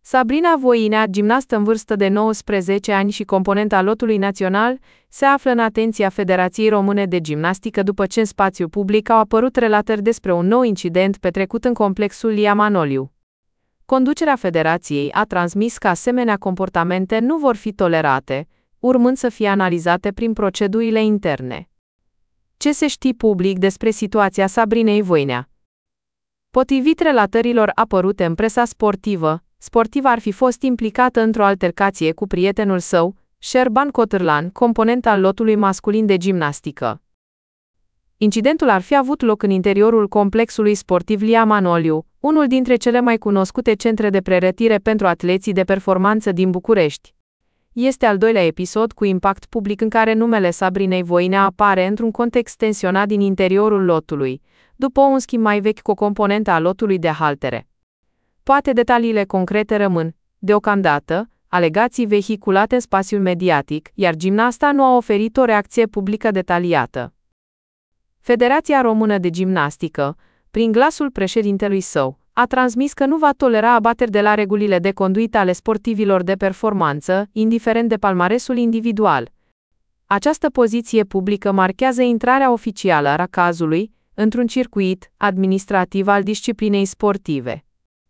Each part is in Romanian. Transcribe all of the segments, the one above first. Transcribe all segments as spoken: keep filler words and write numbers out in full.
Sabrina Voinea, gimnastă în vârstă de nouăsprezece ani și componentă a lotului național, se află în atenția Federației Române de Gimnastică după ce în spațiu public au apărut relatări despre un nou incident petrecut în complexul Lia Manoliu. Conducerea federației a transmis că asemenea comportamente nu vor fi tolerate, urmând să fie analizate prin procedurile interne. Ce se știe public despre situația Sabrinei Voinea? Potrivit relatărilor apărute în presa sportivă, sportiva ar fi fost implicată într-o altercație cu prietenul său, Șerban Cotârlan, component al lotului masculin de gimnastică. Incidentul ar fi avut loc în interiorul complexului sportiv Lia Manoliu, unul dintre cele mai cunoscute centre de pregătire pentru atleții de performanță din București. Este al doilea episod cu impact public în care numele Sabrinei Voinea apare într-un context tensionat din interiorul lotului, după un schimb mai vechi cu o componentă a lotului de haltere. Poate detaliile concrete rămân, deocamdată, alegații vehiculate în spațiul mediatic, iar gimnasta nu a oferit o reacție publică detaliată. Federația Română de Gimnastică, prin glasul președintelui său, a transmis că nu va tolera abateri de la regulile de conduită ale sportivilor de performanță, indiferent de palmaresul individual. Această poziție publică marchează intrarea oficială a cazului într-un circuit administrativ al disciplinei sportive.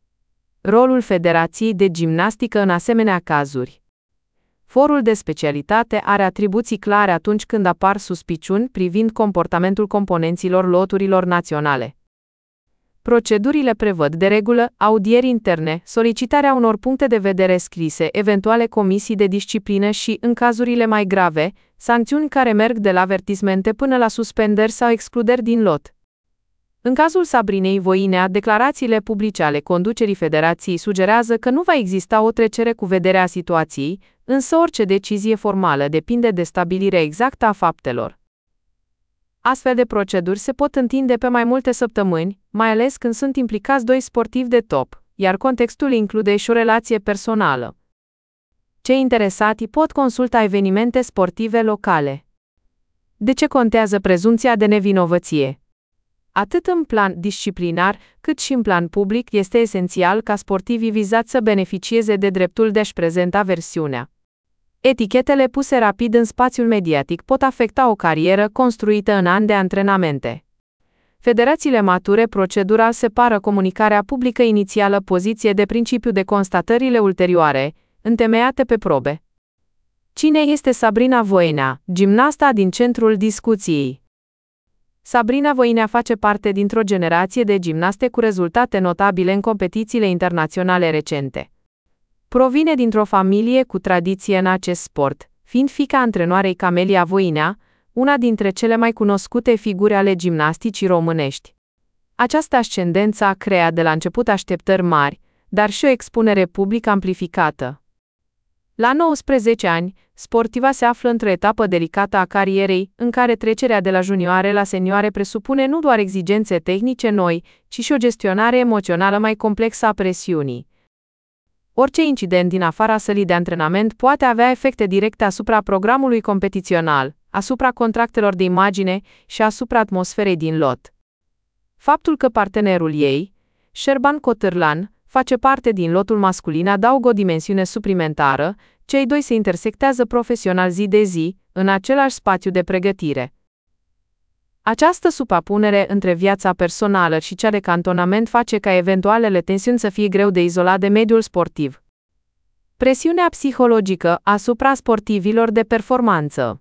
Rolul Federației de Gimnastică în asemenea cazuri. Forul de specialitate are atribuții clare atunci când apar suspiciuni privind comportamentul componenților loturilor naționale. Procedurile prevăd de regulă audieri interne, solicitarea unor puncte de vedere scrise, eventuale comisii de disciplină și, în cazurile mai grave, sancțiuni care merg de la avertismente până la suspendări sau excluderi din lot. În cazul Sabrinei Voinea, declarațiile publice ale conducerii federației sugerează că nu va exista o trecere cu vederea situației, însă orice decizie formală depinde de stabilirea exactă a faptelor. Astfel de proceduri se pot întinde pe mai multe săptămâni, mai ales când sunt implicați doi sportivi de top, iar contextul include și o relație personală. Cei interesati pot consulta evenimente sportive locale. De ce contează prezumția de nevinovăție? Atât în plan disciplinar, cât și în plan public, este esențial ca sportivii vizați să beneficieze de dreptul de a-și prezenta versiunea. Etichetele puse rapid în spațiul mediatic pot afecta o carieră construită în ani de antrenamente. Federațiile mature procedural separă comunicarea publică inițială poziție de principiu de constatările ulterioare, întemeiate pe probe. Cine este Sabrina Voinea, gimnasta din centrul discuției? Sabrina Voinea face parte dintr-o generație de gimnaste cu rezultate notabile în competițiile internaționale recente. Provine dintr-o familie cu tradiție în acest sport, fiind fiica antrenoarei Camelia Voinea, una dintre cele mai cunoscute figuri ale gimnasticii românești. Această ascendență a creat de la început așteptări mari, dar și o expunere publică amplificată. La nouăsprezece ani, sportiva se află într-o etapă delicată a carierei, în care trecerea de la junioare la senioare presupune nu doar exigențe tehnice noi, ci și o gestionare emoțională mai complexă a presiunii. Orice incident din afara sălii de antrenament poate avea efecte directe asupra programului competițional, asupra contractelor de imagine și asupra atmosferei din lot. Faptul că partenerul ei, Șerban Cotârlan, face parte din lotul masculin adaugă o dimensiune suplimentară, cei doi se intersectează profesional zi de zi, în același spațiu de pregătire. Această suprapunere între viața personală și cea de cantonament face ca eventualele tensiuni să fie greu de izolat de mediul sportiv. Presiunea psihologică asupra sportivilor de performanță.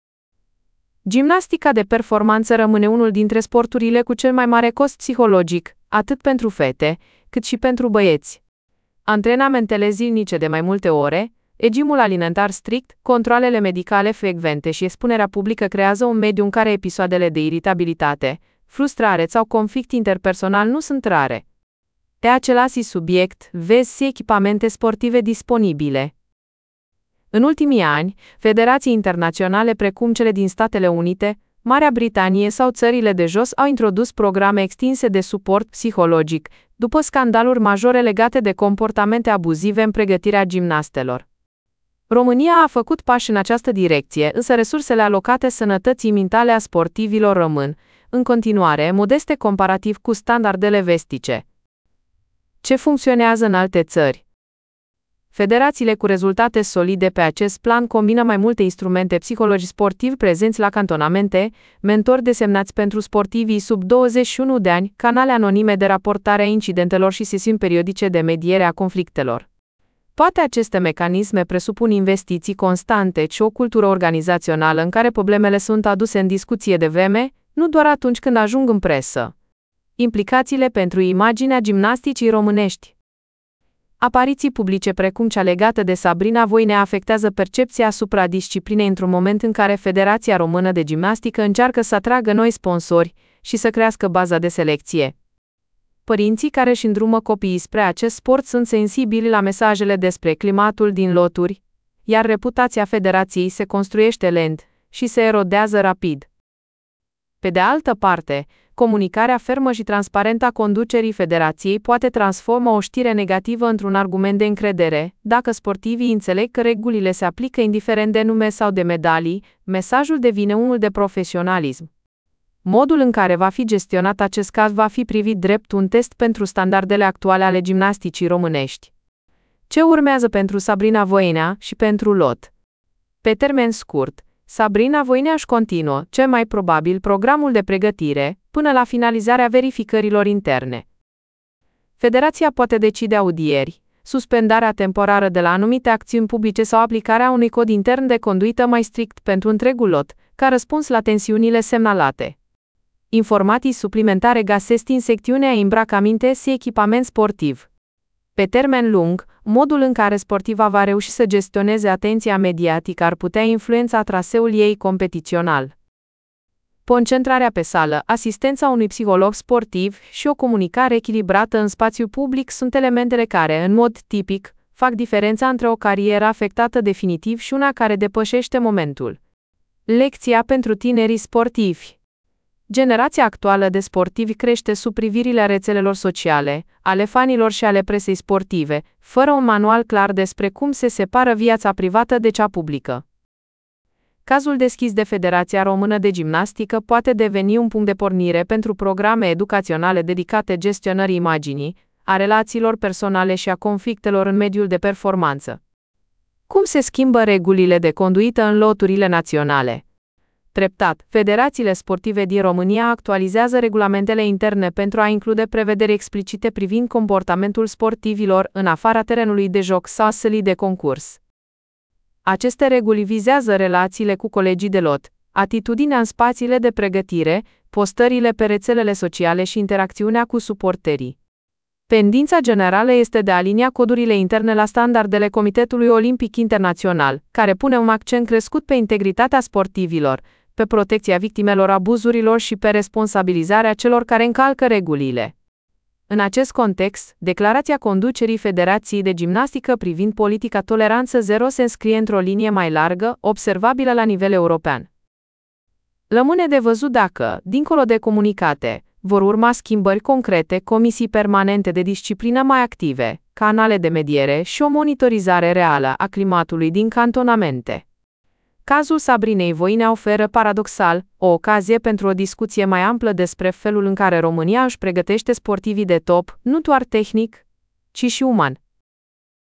Gimnastica de performanță rămâne unul dintre sporturile cu cel mai mare cost psihologic, atât pentru fete, cât și pentru băieți. Antrenamentele zilnice de mai multe ore, regimul alimentar strict, controalele medicale frecvente și expunerea publică creează un mediu în care episoadele de iritabilitate, frustrare sau conflict interpersonal nu sunt rare. Pe același subiect, vezi echipamente sportive disponibile. În ultimii ani, federații internaționale precum cele din Statele Unite, Marea Britanie sau țările de jos au introdus programe extinse de suport psihologic, după scandaluri majore legate de comportamente abuzive în pregătirea gimnastelor. România a făcut pași în această direcție, însă resursele alocate sănătății mentale a sportivilor rămân, în continuare, modeste comparativ cu standardele vestice. Ce funcționează în alte țări? Federațiile cu rezultate solide pe acest plan combină mai multe instrumente psihologi sportivi prezenți la cantonamente, mentori desemnați pentru sportivii sub douăzeci și unu de ani, canale anonime de raportare a incidentelor și sesiuni periodice de mediere a conflictelor. Toate aceste mecanisme presupun investiții constante și o cultură organizațională în care problemele sunt aduse în discuție de vreme, nu doar atunci când ajung în presă. Implicațiile pentru imaginea gimnasticii românești. Apariții publice precum cea legată de Sabrina Voinea afectează percepția asupra disciplinei într-un moment în care Federația Română de Gimnastică încearcă să atragă noi sponsori și să crească baza de selecție. Părinții care își îndrumă copiii spre acest sport sunt sensibili la mesajele despre climatul din loturi, iar reputația federației se construiește lent și se erodează rapid. Pe de altă parte, comunicarea fermă și transparentă a conducerii federației poate transforma o știre negativă într-un argument de încredere. Dacă sportivii înțeleg că regulile se aplică indiferent de nume sau de medalii, mesajul devine unul de profesionalism. Modul în care va fi gestionat acest caz va fi privit drept un test pentru standardele actuale ale gimnasticii românești. Ce urmează pentru Sabrina Voinea și pentru lot? Pe termen scurt, Sabrina Voinea își continuă, cel mai probabil, programul de pregătire, până la finalizarea verificărilor interne. Federația poate decide audieri, suspendarea temporară de la anumite acțiuni publice sau aplicarea unui cod intern de conduită mai strict pentru întregul lot, ca răspuns la tensiunile semnalate. Informații suplimentare găsesc în secțiunea îmbrăcăminte și echipament sportiv. Pe termen lung, modul în care sportiva va reuși să gestioneze atenția mediatică ar putea influența traseul ei competițional. Concentrarea pe sală, asistența unui psiholog sportiv și o comunicare echilibrată în spațiu public sunt elementele care, în mod tipic, fac diferența între o carieră afectată definitiv și una care depășește momentul. Lecția pentru tinerii sportivi. Generația actuală de sportivi crește sub privirile rețelelor sociale, ale fanilor și ale presei sportive, fără un manual clar despre cum se separă viața privată de cea publică. Cazul deschis de Federația Română de Gimnastică poate deveni un punct de pornire pentru programe educaționale dedicate gestionării imaginii, a relațiilor personale și a conflictelor în mediul de performanță. Cum se schimbă regulile de conduită în loturile naționale? Treptat, federațiile sportive din România actualizează regulamentele interne pentru a include prevederi explicite privind comportamentul sportivilor în afara terenului de joc sau sălii de concurs. Aceste reguli vizează relațiile cu colegii de lot, atitudinea în spațiile de pregătire, postările pe rețelele sociale și interacțiunea cu suporterii. Tendința generală este de a alinia codurile interne la standardele Comitetului Olimpic Internațional, care pune un accent crescut pe integritatea sportivilor, pe protecția victimelor abuzurilor și pe responsabilizarea celor care încalcă regulile. În acest context, declarația conducerii Federației de Gimnastică privind politica toleranță zero se înscrie într-o linie mai largă, observabilă la nivel european. Rămâne de văzut dacă, dincolo de comunicate, vor urma schimbări concrete, comisii permanente de disciplină mai active, canale de mediere și o monitorizare reală a climatului din cantonamente. Cazul Sabrinei Voinea oferă, paradoxal, o ocazie pentru o discuție mai amplă despre felul în care România își pregătește sportivii de top, nu doar tehnic, ci și uman.